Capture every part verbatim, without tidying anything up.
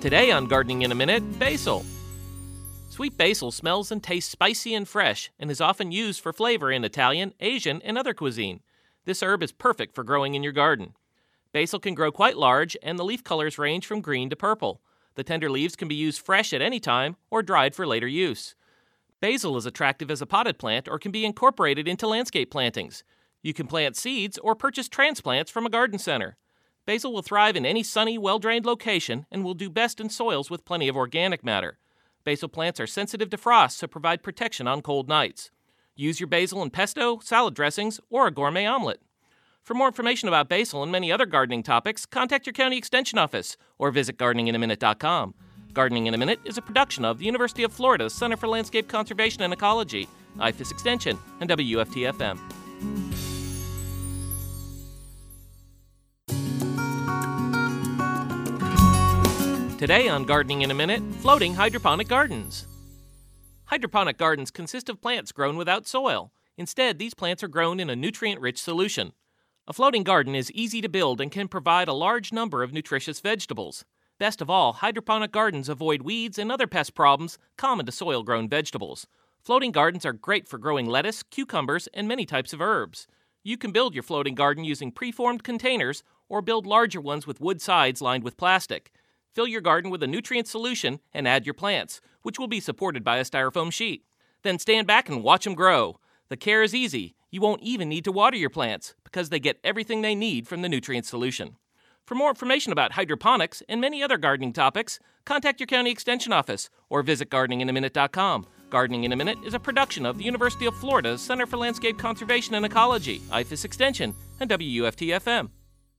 Today on Gardening in a Minute, basil. Sweet basil smells and tastes spicy and fresh and is often used for flavor in Italian, Asian, and other cuisine. This herb is perfect for growing in your garden. Basil can grow quite large, and the leaf colors range from green to purple. The tender leaves can be used fresh at any time or dried for later use. Basil is attractive as a potted plant or can be incorporated into landscape plantings. You can plant seeds or purchase transplants from a garden center. Basil will thrive in any sunny, well-drained location and will do best in soils with plenty of organic matter. Basil plants are sensitive to frost, so provide protection on cold nights. Use your basil in pesto, salad dressings, or a gourmet omelet. For more information about basil and many other gardening topics, contact your county extension office or visit gardening in a minute dot com. Gardening in a Minute is a production of the University of Florida's Center for Landscape Conservation and Ecology, I F A S Extension, and W F T F M. Today on Gardening in a Minute, floating hydroponic gardens. Hydroponic gardens consist of plants grown without soil. Instead, these plants are grown in a nutrient-rich solution. A floating garden is easy to build and can provide a large number of nutritious vegetables. Best of all, hydroponic gardens avoid weeds and other pest problems common to soil-grown vegetables. Floating gardens are great for growing lettuce, cucumbers, and many types of herbs. You can build your floating garden using preformed containers or build larger ones with wood sides lined with plastic. Fill your garden with a nutrient solution and add your plants, which will be supported by a styrofoam sheet. Then stand back and watch them grow. The care is easy. You won't even need to water your plants because they get everything they need from the nutrient solution. For more information about hydroponics and many other gardening topics, contact your county extension office or visit gardening in a minute dot com. Gardening in a Minute is a production of the University of Florida's Center for Landscape Conservation and Ecology, I F A S Extension, and W F T F M.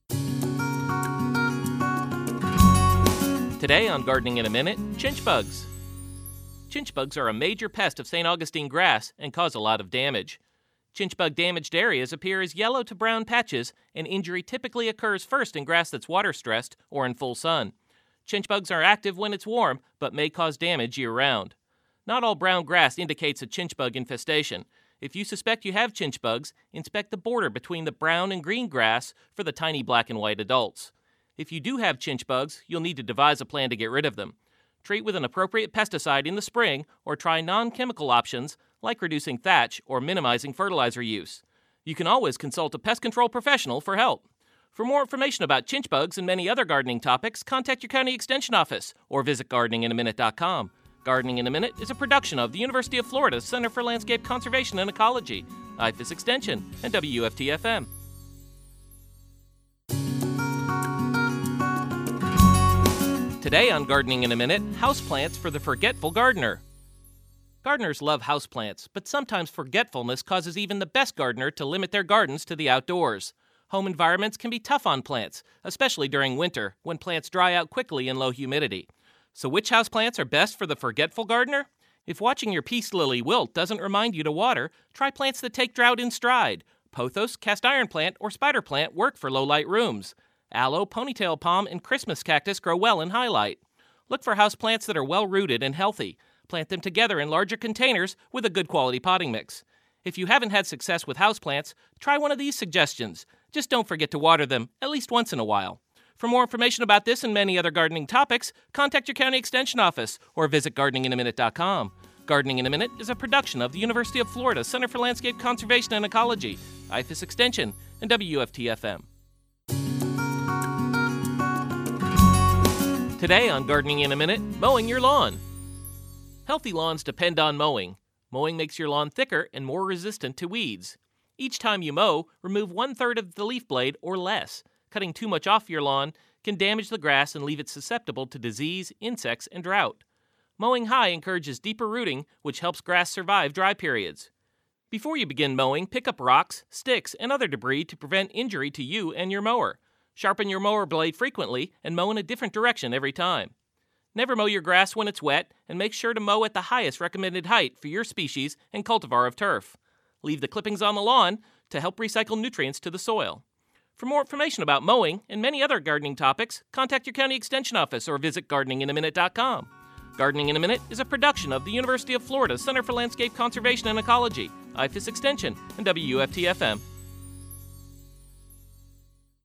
Today on Gardening in a Minute, chinch bugs. Chinch bugs are a major pest of Saint Augustine grass and cause a lot of damage. Chinch bug damaged areas appear as yellow to brown patches, and injury typically occurs first in grass that's water-stressed or in full sun. Chinch bugs are active when it's warm, but may cause damage year-round. Not all brown grass indicates a chinch bug infestation. If you suspect you have chinch bugs, inspect the border between the brown and green grass for the tiny black and white adults. If you do have chinch bugs, you'll need to devise a plan to get rid of them. Treat with an appropriate pesticide in the spring or try non-chemical options like reducing thatch or minimizing fertilizer use. You can always consult a pest control professional for help. For more information about chinch bugs and many other gardening topics, contact your county extension office or visit gardening in a minute dot com. Gardening in a Minute is a production of the University of Florida's Center for Landscape Conservation and Ecology, I F A S Extension, and W F T F M. Today on Gardening in a Minute, houseplants for the forgetful gardener. Gardeners love houseplants, but sometimes forgetfulness causes even the best gardener to limit their gardens to the outdoors. Home environments can be tough on plants, especially during winter, when plants dry out quickly in low humidity. So which houseplants are best for the forgetful gardener? If watching your peace lily wilt doesn't remind you to water, try plants that take drought in stride. Pothos, cast iron plant, or spider plant work for low-light rooms. Aloe, ponytail palm, and Christmas cactus grow well in highlight. Look for houseplants that are well-rooted and healthy. Plant them together in larger containers with a good quality potting mix. If you haven't had success with houseplants, try one of these suggestions. Just don't forget to water them at least once in a while. For more information about this and many other gardening topics, contact your county extension office or visit gardening in a minute dot com. Gardening in a Minute is a production of the University of Florida Center for Landscape Conservation and Ecology, I F A S Extension, and W F T F M. Today on Gardening in a Minute, mowing your lawn. Healthy lawns depend on mowing. Mowing makes your lawn thicker and more resistant to weeds. Each time you mow, remove one-third of the leaf blade or less. Cutting too much off your lawn can damage the grass and leave it susceptible to disease, insects, and drought. Mowing high encourages deeper rooting, which helps grass survive dry periods. Before you begin mowing, pick up rocks, sticks, and other debris to prevent injury to you and your mower. Sharpen your mower blade frequently and mow in a different direction every time. Never mow your grass when it's wet, and make sure to mow at the highest recommended height for your species and cultivar of turf. Leave the clippings on the lawn to help recycle nutrients to the soil. For more information about mowing and many other gardening topics, contact your county extension office or visit gardening in a minute dot com. Gardening in a Minute is a production of the University of Florida Center for Landscape Conservation and Ecology, I F A S Extension, and W F T F M.